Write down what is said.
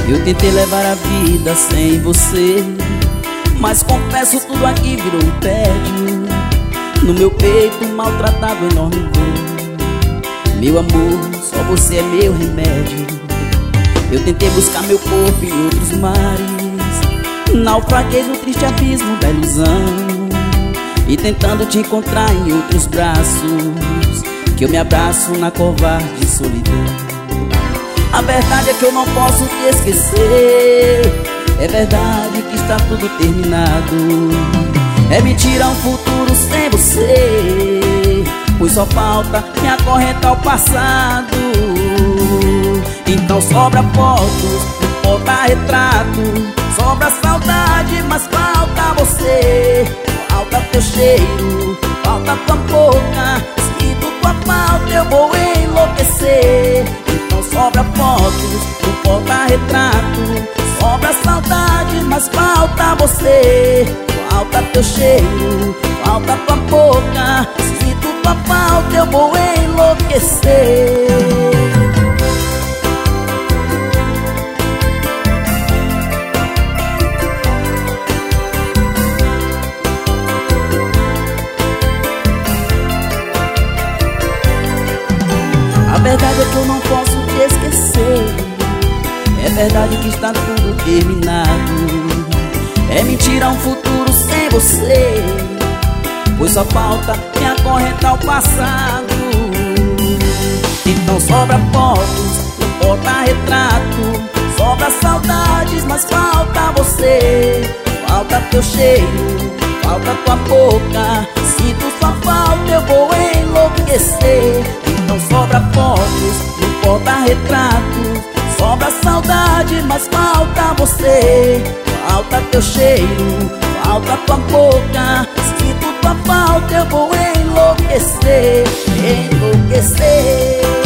Eu tentei levar a vida sem você, mas confesso tudo aqui virou um tédio. No meu peito um maltratado enorme dor. Meu amor, só você é meu remédio. Eu tentei buscar meu corpo em outros mares, naufraguei no triste abismo da ilusão, e tentando te encontrar em outros braços, que eu me abraço na covarde solidão. A verdade é que eu não posso te esquecer, é verdade que está tudo terminado. É mentira um futuro sem você, pois só falta me acorrentar ao passado. Então sobra fotos, porta-retrato, sobra saudade, mas falta você. Falta teu cheiro, falta tua boca, sinto tua falta, eu vou enlouquecer. Então sobra fotos, porta-retrato, sobra saudade, mas falta você. Falta teu cheiro, falta tua boca, sinto tua falta, eu vou enlouquecer. A verdade é que eu não posso te esquecer, é verdade que está tudo terminado. É mentira um futuro sem você, pois só falta me acorrentar ao passado. Então sobra fotos, porta-retrato, sobra saudades, mas falta você. Falta teu cheiro, falta tua boca, sinto sua falta, eu vou enlouquecer. Então sobra fotos, porta-retrato, sobra saudade, mas falta você. Falta teu cheiro, falta tua boca, sinto tua falta, eu vou enlouquecer, enlouquecer.